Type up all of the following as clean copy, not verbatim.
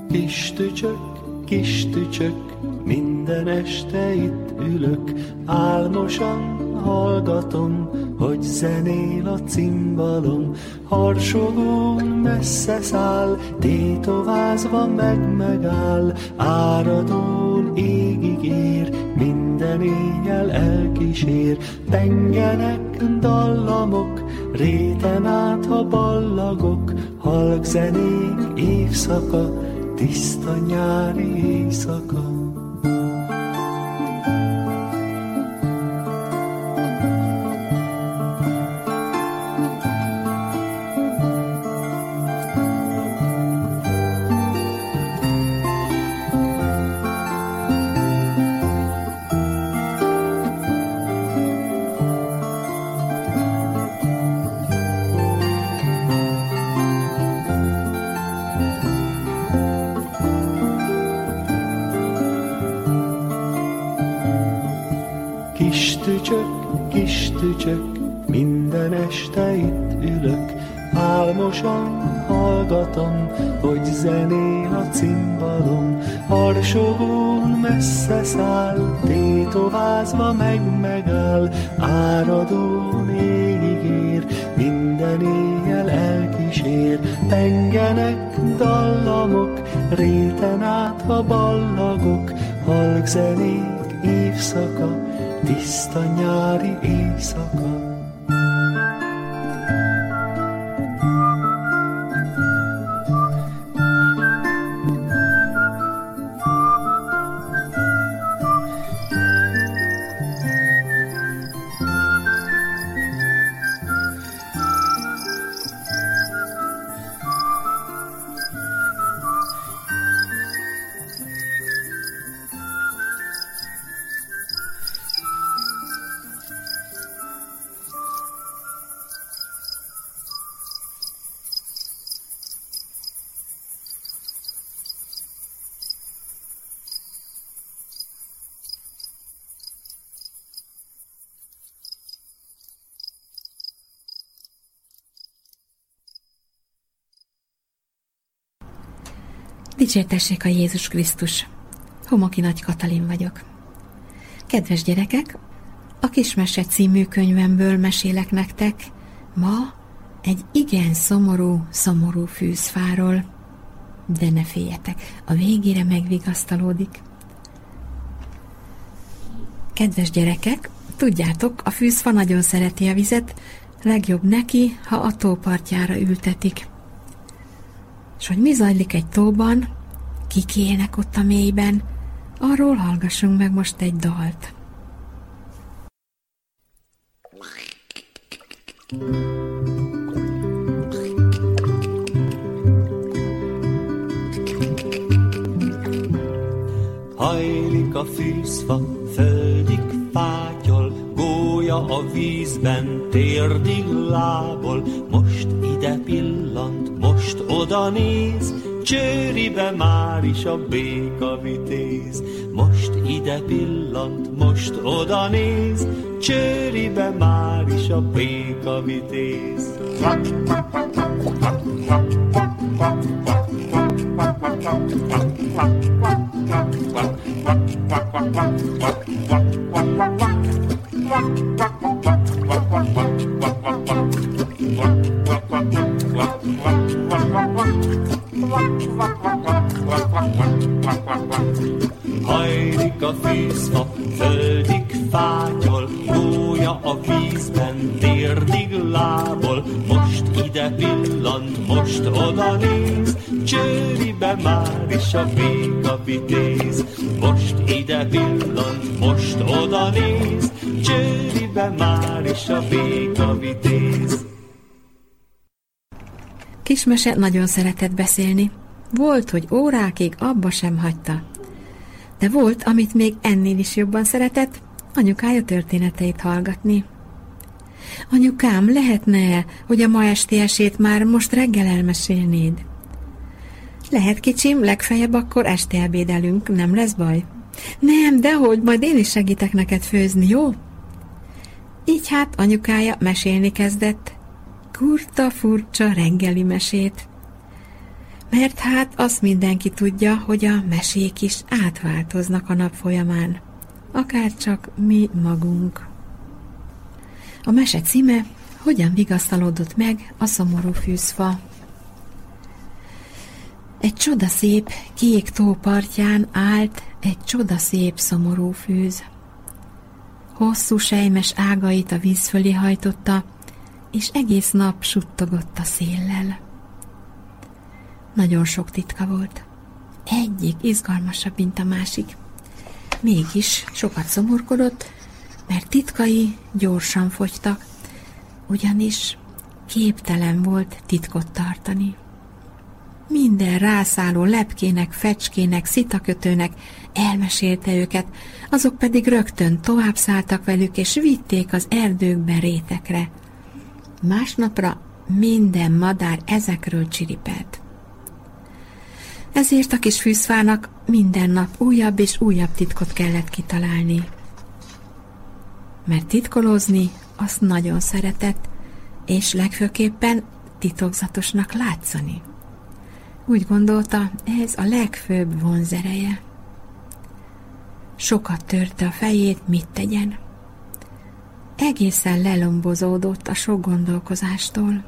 Kis tücsök, minden este itt ülök, álmosan hallgatom, hogy zenél a cimbalom. Harsogón messze száll, tétovázva megáll, áradón égig ér, minden éjjel elkísér. Pengenek dallamok, réten át ha ballagok, halk zenék évszaka, tiszta nyári éjszaka. Kis tücsök, minden este itt ülök, álmosan hallgatom, hogy zenél a cimbalom. Harsogón messze száll, tétovázva megáll, áradón égig ér, minden éjjel elkísér. Pengenek dallamok, réten át ha ballagok, halk zenék évszaka, tiszta nyári éjszaka. Dicsértessék a Jézus Krisztus! Homoki Nagy Katalin vagyok. Kedves gyerekek, a Kismese című könyvemből mesélek nektek ma egy igen szomorú fűzfáról, de ne féljetek, a végére megvigasztalódik. Kedves gyerekek, tudjátok, a fűzfa nagyon szereti a vizet, legjobb neki, ha a tó partjára ültetik. És hogy mi zajlik egy tóban, kik élnek ott a mélyben, arról hallgassunk meg most egy dalt. Hajlik a fűzfa, földig fátyol, gólya a vízben, térdig lábol. Most ide pillant, most oda néz, csőribe már is a béka vitéz. Most ide pillant, most oda néz, csőribe már is a béka vitéz. Hajlik a fűzfa, földig fátyol, gólya a vízben, térdig lábol. Most ide pillant, most oda néz, csőribe már is a béka vitéz. Most ide pillant, most oda néz, csőribe már is a béka vitéz. Kismese nagyon szeretett beszélni. Volt, hogy órákig abba sem hagyta. De volt, amit még ennél is jobban szeretett, anyukája történeteit hallgatni. Anyukám, lehetne, hogy a ma esti esét már most reggel elmesélnéd? Lehet, kicsim, legfeljebb akkor este ebédelünk, nem lesz baj? Nem, dehogy, majd én is segítek neked főzni, jó? Így hát anyukája mesélni kezdett. Kurta furcsa reggeli mesét. Mert hát azt mindenki tudja, hogy a mesék is átváltoznak a nap folyamán, akárcsak mi magunk. A mese címe Hogyan vigasztalódott meg a szomorú fűzfa. Egy csodaszép kék tó partján állt egy csodaszép szomorú fűz. Hosszú selymes ágait a víz fölé hajtotta, és egész nap suttogott a széllel. Nagyon sok titka volt. Egyik izgalmasabb, mint a másik. Mégis sokat szomorkodott, mert titkai gyorsan fogytak, ugyanis képtelen volt titkot tartani. Minden rászálló lepkének, fecskének, szitakötőnek elmesélte őket, azok pedig rögtön tovább szálltak velük, és vitték az erdőkbe, rétekre. Másnapra minden madár ezekről csiripelt. Ezért a kis fűzfának minden nap újabb és újabb titkot kellett kitalálni. Mert titkolózni azt nagyon szeretett, és legfőképpen titokzatosnak látszani. Úgy gondolta, ez a legfőbb vonzereje. Sokat törte a fejét, mit tegyen. Egészen lelombozódott a sok gondolkozástól.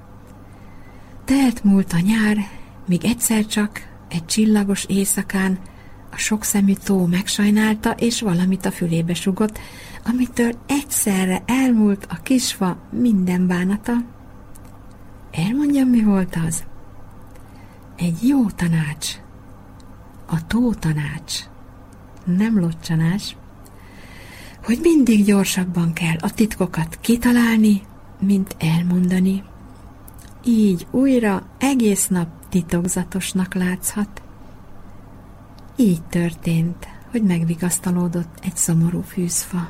Telt múlt a nyár, míg egyszer csak egy csillagos éjszakán a sokszemű tó megsajnálta, és valamit a fülébe sugott, amitől egyszerre elmúlt a kisfa minden bánata. Elmondjam, mi volt az? Egy jó tanács. A tó tanács. Nem locsanás. Hogy mindig gyorsabban kell a titkokat kitalálni, mint elmondani. Így újra egész nap titokzatosnak látszhat. Így történt, hogy megvigasztalódott egy szomorú fűzfa.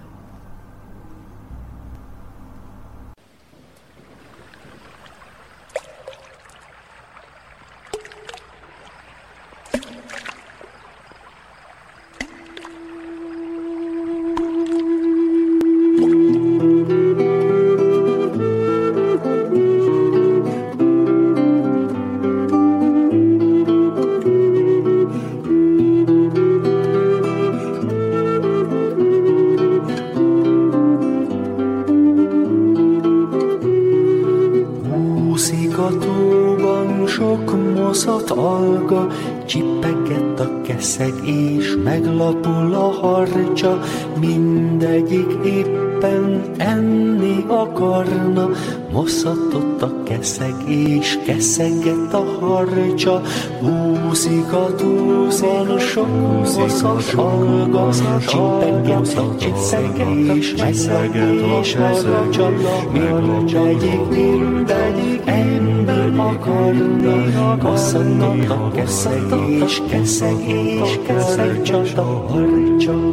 Csipeget a keszeg és meglapul a harcsa, mindegyik éppen enni akarna. Moszatott a keszeg és keszeget a harcsa, úszik a tóban sok moszat alga, csipeget a keszeg és megszeget a harcsa, mindegyik enni akarna. Moszatott a keszeg és harcsa, a harcsa.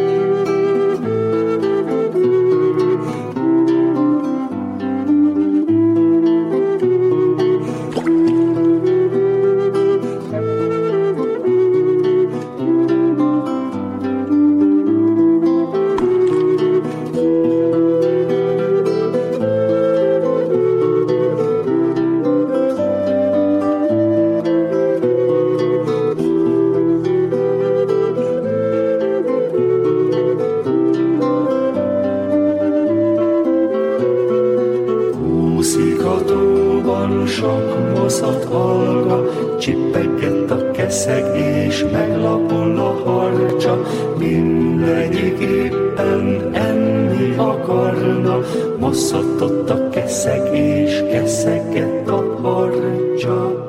Csipeget a keszeg és meglapul a harcsa, mindegyik éppen enni akarna. Moszatott a keszeg és keszeget a harcsa.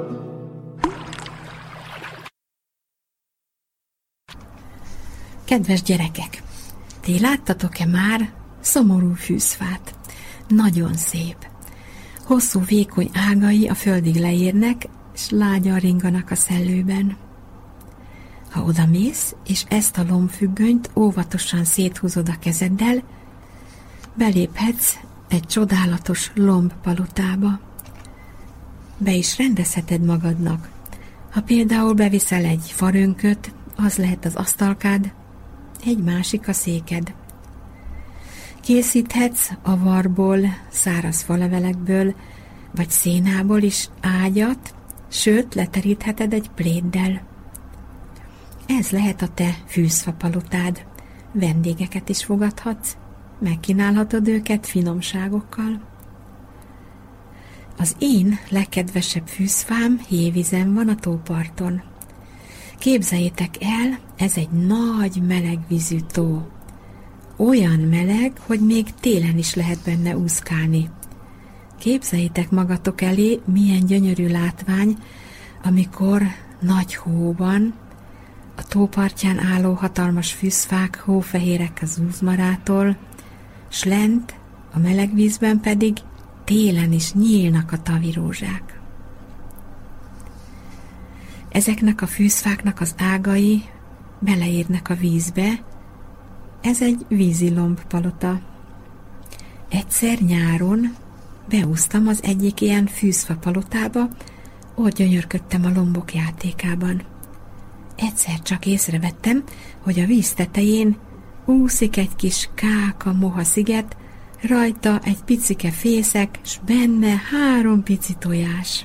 Kedves gyerekek, ti láttatok-e már szomorú fűzfát? Nagyon szép. Hosszú, vékony ágai a földig leérnek, és lágyan ringanak a szellőben. Ha odamész, és ezt a lombfüggönyt óvatosan széthúzod a kezeddel, beléphetsz egy csodálatos lombpalotába. Be is rendezheted magadnak. Ha például beviszel egy farönköt, az lehet az asztalkád, egy másik a széked. Készíthetsz avarból, száraz falevelekből, vagy szénából is ágyat, sőt, leterítheted egy pléddel. Ez lehet a te fűzfapalotád. Vendégeket is fogadhatsz, megkínálhatod őket finomságokkal. Az én legkedvesebb fűzfám hévízen van a tóparton. Képzeljétek el, ez egy nagy melegvízű tó. Olyan meleg, hogy még télen is lehet benne úszkálni. Képzeljétek magatok elé, milyen gyönyörű látvány, amikor nagy hóban, a tópartján álló hatalmas fűzfák hófehérek az uzmarától, s lent, a meleg vízben pedig télen is nyílnak a tavirózsák. Ezeknek a fűzfáknak az ágai beleérnek a vízbe, ez egy vízilombpalota. Egyszer nyáron beúsztam az egyik ilyen fűzfapalotába, ott gyönyörködtem a lombok játékában. Egyszer csak észrevettem, hogy a víz tetején úszik egy kis káka moha sziget, rajta egy picike fészek, s benne 3 pici tojás.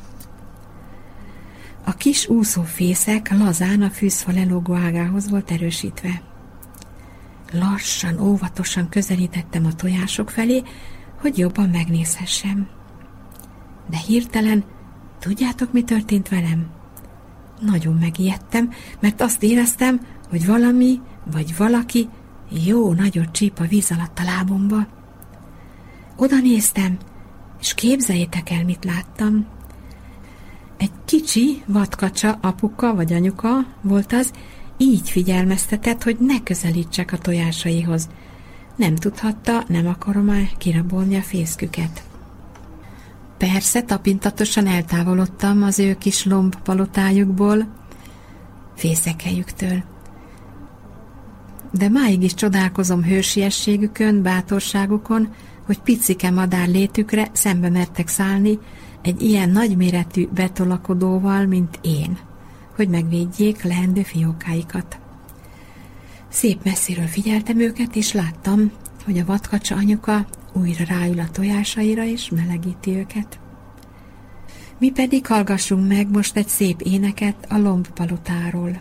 A kis úszófészek lazán a fűzfa lelógó ágához volt erősítve. Lassan, óvatosan közelítettem a tojások felé, hogy jobban megnézhessem. De hirtelen, tudjátok, mi történt velem? Nagyon megijedtem, mert azt éreztem, hogy valami vagy valaki jó nagyot csíp a víz alatt a lábomba. Oda néztem, és képzeljétek el, mit láttam. Egy kicsi vadkacsa apuka vagy anyuka volt az, így figyelmeztetett, hogy ne közelítsek a tojásaihoz. Nem tudhatta, nem akarom már kirabolni a fészküket. Persze, tapintatosan eltávolodtam az ő kis lombpalotájukból, fészekelyüktől. De máig is csodálkozom hősiességükön, bátorságukon, hogy picike madár létükre szembe mertek szállni egy ilyen nagyméretű betolakodóval, mint én, hogy megvédjék leendő fiókáikat. Szép messziről figyeltem őket, és láttam, hogy a vadkacsa anyuka újra ráül a tojásaira, és melegíti őket. Mi pedig hallgassunk meg most egy szép éneket a lombpalotáról.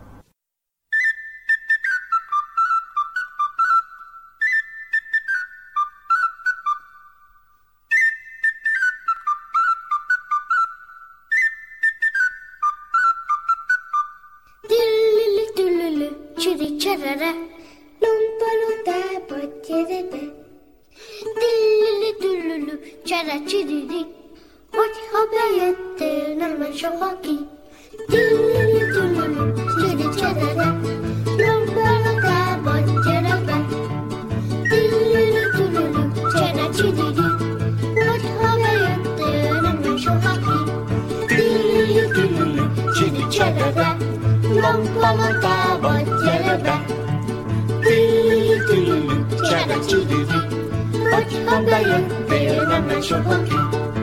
Csiri-csarara, lombpalotába gyere be. Dillili-dullulu, csara-csiriri, hogyha bejöttél, nem menj soha ki. Dillili-dullulu, csiri-csarara, lombpalotába gyere be. Dillili-dullulu, csara-csiriri, hogyha bejöttél, nem menj soha ki. Dillili-dullulu, csiri-csarara, lombpalotába gyere be. Dillili-dullulu, csara-csiriri, hogyha bejöttél, nem menj soha ki.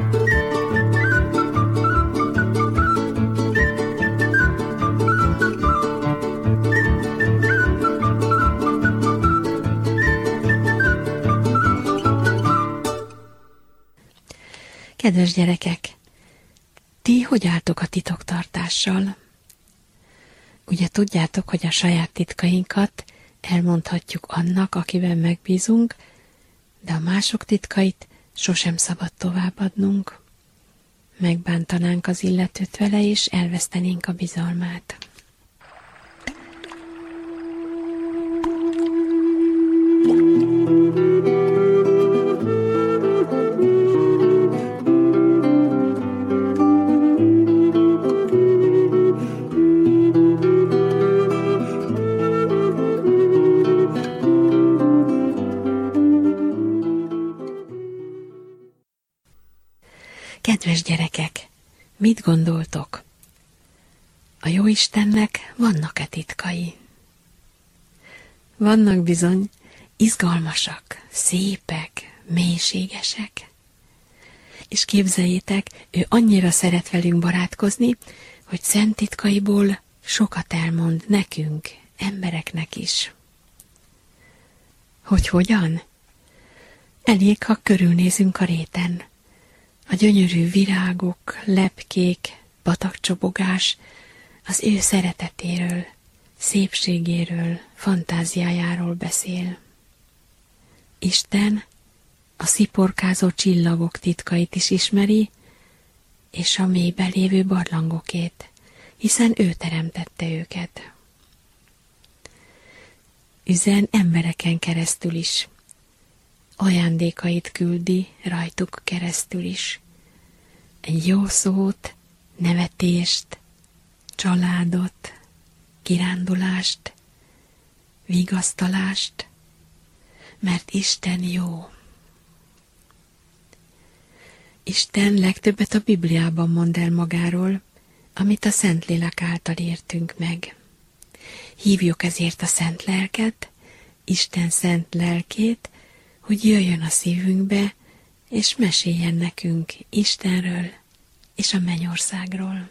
Kedves gyerekek, ti hogy álltok a titoktartással? Ugye tudjátok, hogy a saját titkainkat elmondhatjuk annak, akiben megbízunk, de a mások titkait sosem szabad továbbadnunk. Megbántanánk az illetőt vele, és elvesztenénk a bizalmát. Kedves gyerekek, mit gondoltok? A Jóistennek vannak-e titkai? Vannak bizony, izgalmasak, szépek, mélységesek. És képzeljétek, ő annyira szeret velünk barátkozni, hogy szent titkaiból sokat elmond nekünk, embereknek is. Hogy hogyan? Elég, ha körülnézünk a réten. A gyönyörű virágok, lepkék, patakcsobogás az ő szeretetéről, szépségéről, fantáziájáról beszél. Isten a sziporkázó csillagok titkait is ismeri, és a mélyben lévő barlangokét, hiszen ő teremtette őket. Üzen embereken keresztül is, ajándékait küldi rajtuk keresztül is. Egy jó szót, nevetést, családot, kirándulást, vigasztalást, mert Isten jó. Isten legtöbbet a Bibliában mond el magáról, amit a Szentlélek által értünk meg. Hívjuk ezért a Szent Lelket, Isten szent lelkét, hogy jöjjön a szívünkbe, és meséljen nekünk Istenről és a mennyországról.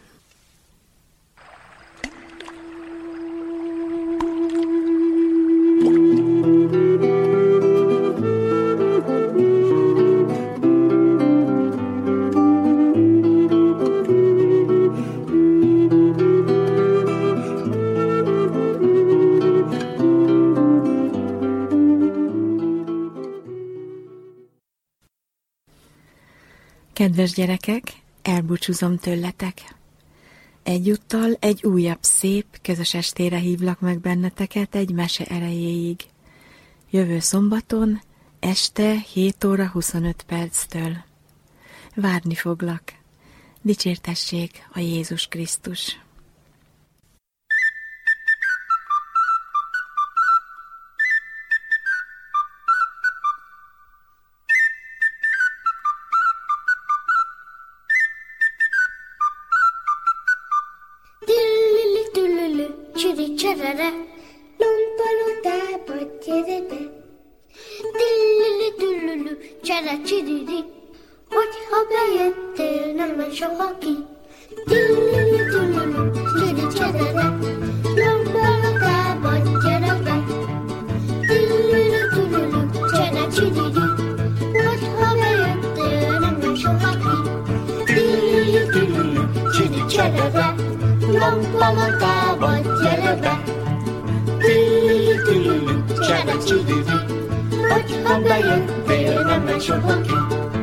Kedves gyerekek, elbúcsúzom tőletek. Egyúttal egy újabb szép, közös estére hívlak meg benneteket egy mese erejéig. Jövő szombaton, este 7 óra 25 perctől. Várni foglak. Dicsértessék a Jézus Krisztus! Csirere, lompalotába gyere be. Dillili-dullulu, csere-csiriri, hogyha bejöttél, nem menj soha ki. Dillili-dullulu, csiri-cserere, lompalotába gyere be. Dillili-dullulu, csere-csiriri, hogyha bejöttél, nem menj soha ki. Dillili-dullulu, csiri-cserere, lompalotába gyere be. Dillili-dullulu, csere-csiriri, hogyha bejöttél, nem menj soha ki.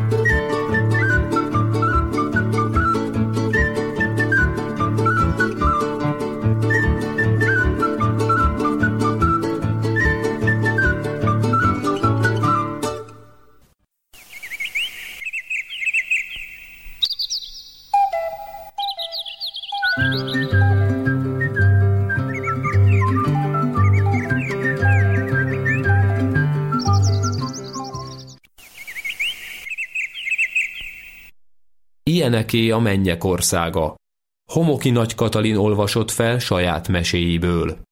Ilyeneké a mennyek országa. Homoki Nagy Katalin olvasott fel saját meséiből.